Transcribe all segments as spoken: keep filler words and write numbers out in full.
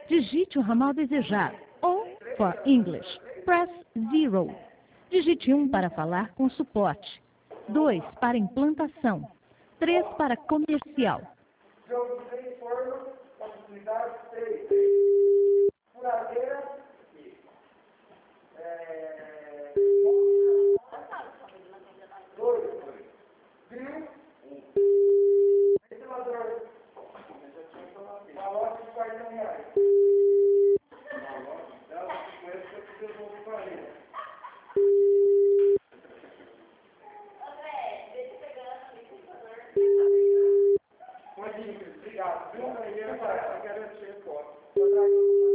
digite o ramal desejado ou, for English, press zero. Digite um para falar com suporte, dois para implantação, três para comercial. Jogo de três formas, possibilidade três. Furadeira, é... dois, grill, ventilador, malote de quarenta reais. Malote, dá uma cinquenta que eu devolvo quarenta. Pode ir, obrigado. Viu? Eu quero encher o copo. Obrigado.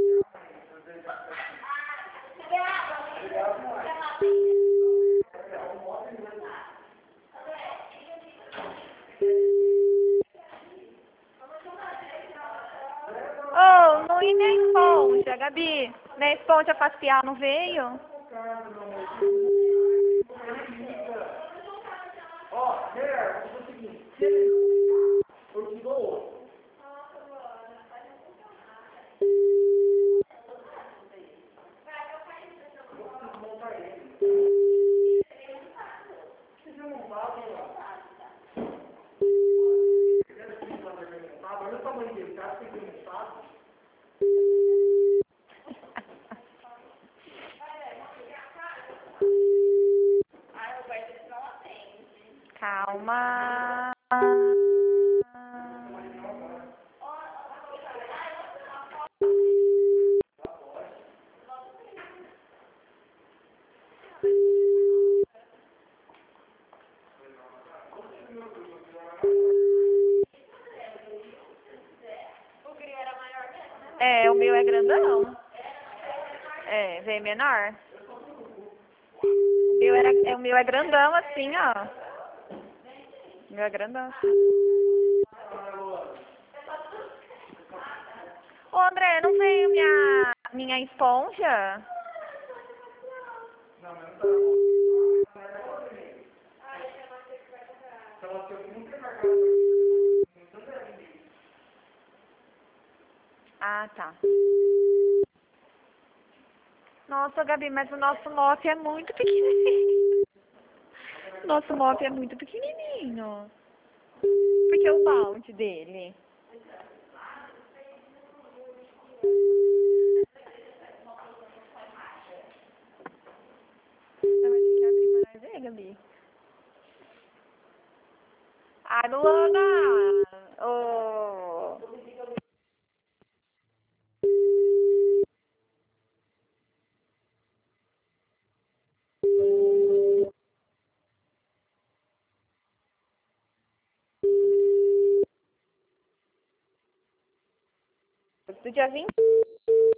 Oh, não e minha esponja, Gabi? Minha esponja facial não veio? Ó, mulher, vou fazer o seguinte. Eu te dou outro. Olha o tamanho dele, tá? Tem que ter um saco. Calma. É, o meu é grandão. É, veio menor. O meu, era, é, o meu é grandão assim, ó. O meu é grandão assim. Ô, André, não veio minha, minha esponja? Não, mas não tá. Ah, tá. Nossa, Gabi, mas o nosso mop é muito pequenininho. Nosso mop é muito pequenininho. Porque o balde dele. Você vai ter que abrir para nós ver, Gabi. Ah, Luana! Oh. Do dia vinte